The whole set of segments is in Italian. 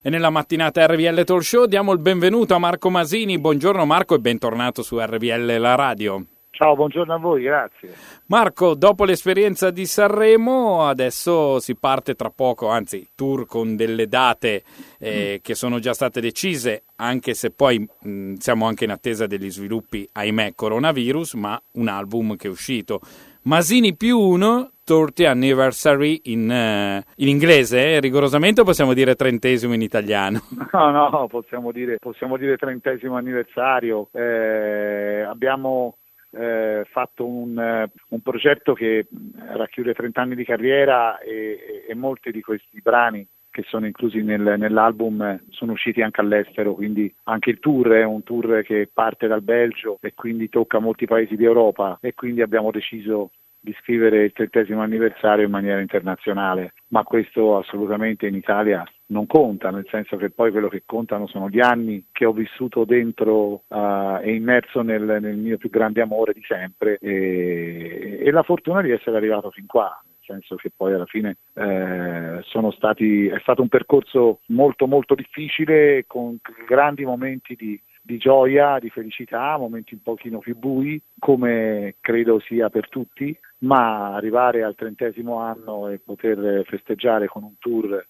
E nella mattinata RVL Talk Show diamo il benvenuto a Marco Masini. Buongiorno Marco e bentornato su RVL La Radio. Ciao, buongiorno a voi, grazie. Marco, dopo l'esperienza di Sanremo, adesso si parte tra poco, anzi, tour con delle date che sono già state decise, anche se poi siamo anche in attesa degli sviluppi, ahimè, coronavirus, ma un album che è uscito. Masini più uno, 30th Anniversary in inglese, rigorosamente, o possiamo dire 30° in italiano? No, possiamo dire 30° anniversario. Abbiamo fatto un progetto che racchiude 30 anni di carriera e molti di questi brani che sono inclusi nell'album sono usciti anche all'estero, quindi anche il tour è un tour che parte dal Belgio e quindi tocca molti paesi d'Europa, e quindi abbiamo deciso di scrivere il 30° anniversario in maniera internazionale, ma questo assolutamente in Italia non conta, nel senso che poi quello che contano sono gli anni che ho vissuto dentro e immerso nel mio più grande amore di sempre e la fortuna di essere arrivato fin qua. Nel senso che poi alla fine è stato un percorso molto molto difficile, con grandi momenti di gioia, di felicità, momenti un pochino più bui, come credo sia per tutti, ma arrivare al 30° anno e poter festeggiare con un tour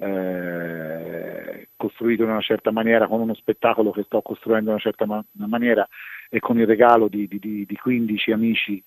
costruito in una certa maniera, con uno spettacolo che sto costruendo in una certa maniera e con il regalo di 15 amici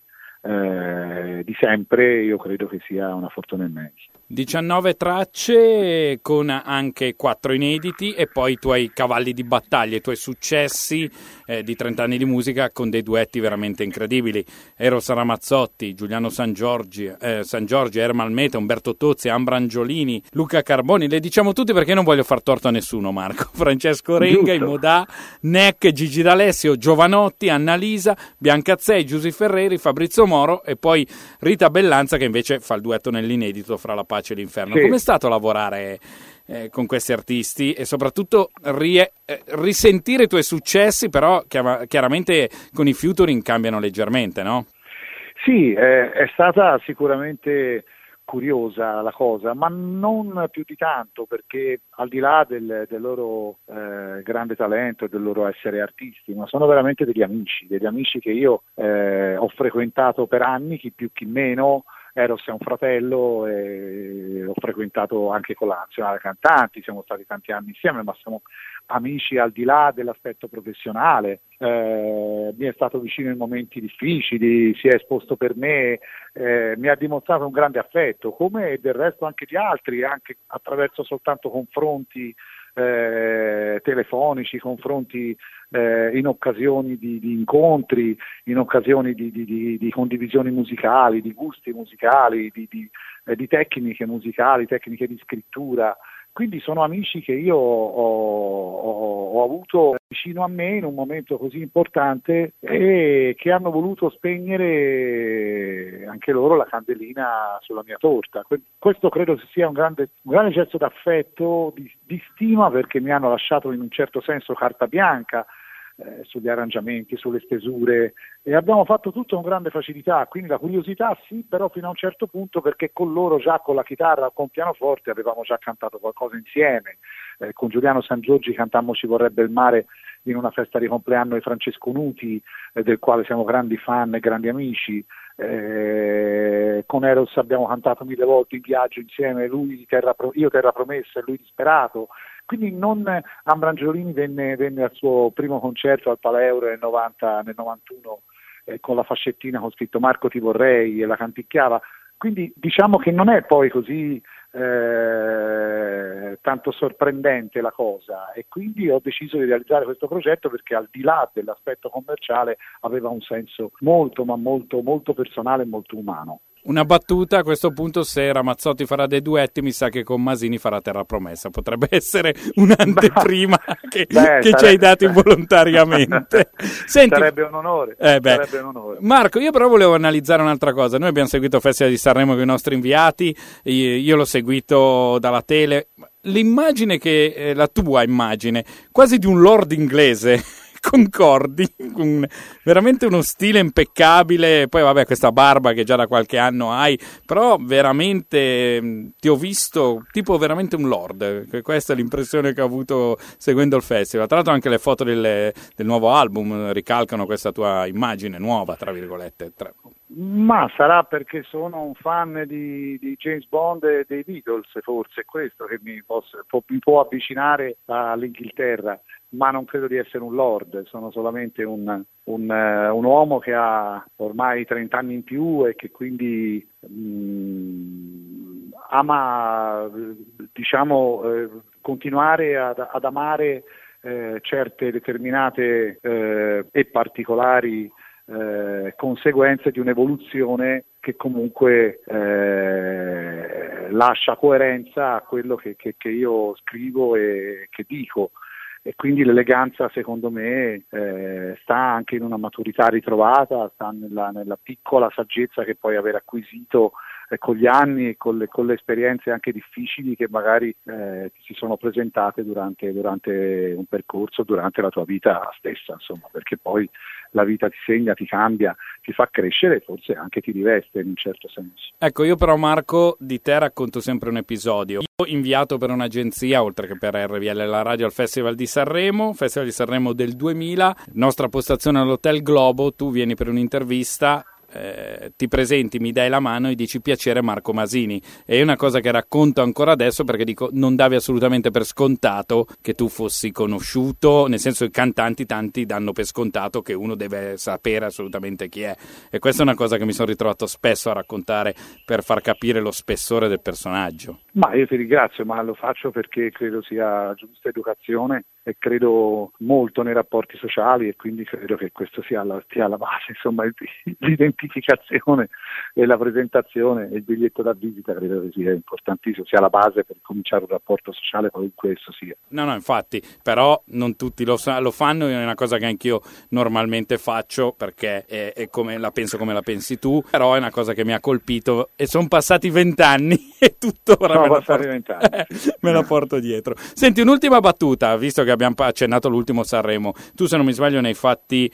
di sempre, io credo che sia una fortuna immensa. 19 tracce con anche 4 inediti e poi i tuoi cavalli di battaglia, i tuoi successi di 30 anni di musica con dei duetti veramente incredibili. Eros Ramazzotti, Giuliano San Giorgi, Ermal Meta, Umberto Tozzi, Ambra Angiolini, Luca Carboni, le diciamo tutti perché non voglio far torto a nessuno, Marco. Francesco Renga, Imodà, Neck, Gigi D'Alessio, Giovanotti, Annalisa, Biancazzei, Giusy Ferreri, Fabrizio Moro e poi Rita Bellanza, che invece fa il duetto nell'inedito fra la pace e l'inferno. Sì. Com'è stato lavorare con questi artisti e soprattutto risentire i tuoi successi, però chiaramente con i featuring cambiano leggermente, no? Sì, è stata sicuramente curiosa la cosa, ma non più di tanto, perché al di là del loro grande talento e del loro essere artisti, ma sono veramente degli amici che io ho frequentato per anni, chi più chi meno. Eros è un fratello e ho frequentato anche con la Nazionale Cantanti, siamo stati tanti anni insieme, ma siamo amici al di là dell'aspetto professionale. Mi è stato vicino in momenti difficili, si è esposto per me, mi ha dimostrato un grande affetto, come del resto anche di altri, anche attraverso soltanto confronti telefonici, confronti in occasioni di incontri, in occasioni di condivisioni musicali, di gusti musicali, di tecniche musicali, tecniche di scrittura. Quindi sono amici che io ho avuto vicino a me in un momento così importante e che hanno voluto spegnere anche loro la candelina sulla mia torta. Questo credo sia un grande gesto d'affetto, di stima, perché mi hanno lasciato in un certo senso carta bianca sugli arrangiamenti, sulle stesure, e abbiamo fatto tutto con grande facilità, quindi la curiosità sì, però fino a un certo punto, perché con loro già con la chitarra o con pianoforte avevamo già cantato qualcosa insieme, con Giuliano San Giorgi cantammo Ci vorrebbe il mare in una festa di compleanno di Francesco Nuti, del quale siamo grandi fan e grandi amici. Con Eros abbiamo cantato 1000 volte In viaggio insieme, io Terra promessa e lui Disperato. Quindi Ambra Angiolini venne al suo primo concerto al Palaeuro nel 91 con la fascettina con scritto Marco ti vorrei e la canticchiava. Quindi diciamo che non è poi così tanto sorprendente la cosa, e quindi ho deciso di realizzare questo progetto perché al di là dell'aspetto commerciale aveva un senso molto ma molto molto personale e molto umano. Una battuta a questo punto: se Ramazzotti farà dei duetti, mi sa che con Masini farà Terra Promessa. Potrebbe essere un'anteprima che ci hai dato involontariamente. Senti, sarebbe un onore. Sarebbe un onore. Marco, io però volevo analizzare un'altra cosa. Noi abbiamo seguito il Festival di Sanremo con i nostri inviati, io l'ho seguito dalla tele. L'immagine la tua immagine, quasi di un lord inglese concordi, con veramente uno stile impeccabile, poi vabbè questa barba che già da qualche anno hai, però veramente ti ho visto tipo veramente un lord, questa è l'impressione che ho avuto seguendo il festival. Tra l'altro anche le foto del nuovo album ricalcano questa tua immagine nuova, tra virgolette. Ma sarà perché sono un fan di James Bond e dei Beatles, forse è questo che mi può avvicinare all'Inghilterra, ma non credo di essere un lord, sono solamente un uomo che ha ormai 30 anni in più e che quindi ama, diciamo, continuare ad amare certe determinate e particolari conseguenze di un'evoluzione che comunque lascia coerenza a quello che io scrivo e che dico, e quindi l'eleganza secondo me sta anche in una maturità ritrovata, sta nella piccola saggezza che puoi aver acquisito con gli anni e con le esperienze anche difficili che magari ti si sono presentate durante un percorso, durante la tua vita stessa, insomma, perché poi la vita ti segna, ti cambia, ti fa crescere e forse anche ti riveste in un certo senso. Ecco, io però Marco di te racconto sempre un episodio. Io inviato per un'agenzia, oltre che per RVL la radio, al Festival di Sanremo del 2000, nostra postazione all'Hotel Globo, tu vieni per un'intervista, ti presenti, mi dai la mano e dici piacere Marco Masini, e è una cosa che racconto ancora adesso perché dico non davi assolutamente per scontato che tu fossi conosciuto, nel senso che i cantanti tanti danno per scontato che uno deve sapere assolutamente chi è, e questa è una cosa che mi sono ritrovato spesso a raccontare per far capire lo spessore del personaggio. Ma io ti ringrazio, ma lo faccio perché credo sia giusta educazione e credo molto nei rapporti sociali, e quindi credo che questo sia la base, insomma, l'identificazione e la presentazione e il biglietto da visita credo che sia importantissimo, sia la base per cominciare un rapporto sociale qualunque esso sia. No, infatti, però non tutti lo fanno, è una cosa che anch'io normalmente faccio perché è come la pensi tu, però è una cosa che mi ha colpito e sono passati 20 anni e tuttora me la porto dietro. Senti, un'ultima battuta, visto che abbiamo accennato all'ultimo Sanremo, tu se non mi sbaglio ne hai fatti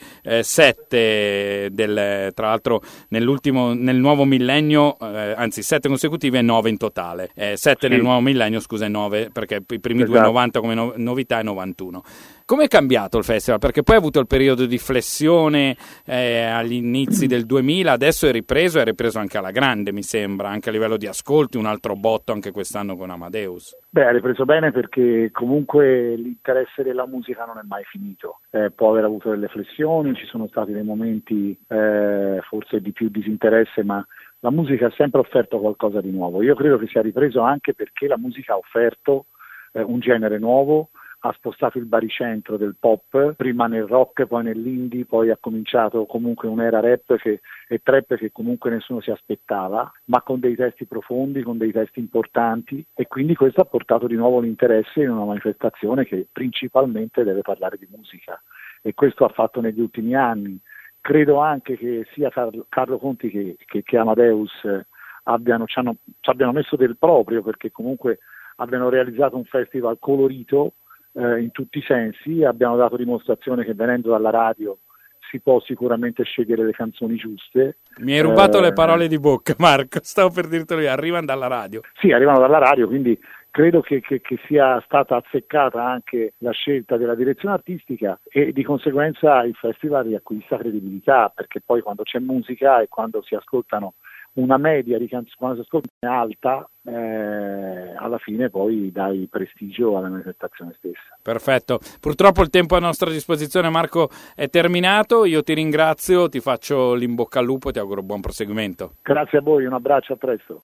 7 tra l'altro nel nuovo millennio, anzi 7 consecutive e 9 in totale, 7 nel nuovo millennio, scusa, e 9 perché i primi due 90 come novità e 91. Come è cambiato il festival? Perché poi ha avuto il periodo di flessione agli inizi del 2000, adesso è ripreso anche alla grande, mi sembra, anche a livello di ascolti, un altro botto anche quest'anno con Amadeus. Beh, ha ripreso bene perché comunque l'interesse della musica non è mai finito, può aver avuto delle flessioni, ci sono stati dei momenti forse di più disinteresse, ma la musica ha sempre offerto qualcosa di nuovo. Io credo che sia ripreso anche perché la musica ha offerto un genere nuovo, ha spostato il baricentro del pop, prima nel rock, poi nell'indie, poi ha cominciato comunque un'era rap e trap che comunque nessuno si aspettava, ma con dei testi profondi, con dei testi importanti, e quindi questo ha portato di nuovo l'interesse in una manifestazione che principalmente deve parlare di musica, e questo ha fatto negli ultimi anni. Credo anche che sia Carlo Conti che Amadeus ci abbiano messo del proprio, perché comunque abbiano realizzato un festival colorito in tutti i sensi, abbiamo dato dimostrazione che venendo dalla radio si può sicuramente scegliere le canzoni giuste. Mi hai rubato le parole di bocca, Marco, stavo per dirtelo io, arrivano dalla radio. Sì, arrivano dalla radio, quindi credo che sia stata azzeccata anche la scelta della direzione artistica e di conseguenza il festival riacquista credibilità, perché poi quando c'è musica e quando si ascoltano una media di canzoni, quando si ascolta alta, alla fine poi dai prestigio alla manifestazione stessa. Perfetto, purtroppo il tempo a nostra disposizione, Marco, è terminato. Io ti ringrazio, ti faccio l'in bocca al lupo e ti auguro buon proseguimento. Grazie a voi, un abbraccio, a presto.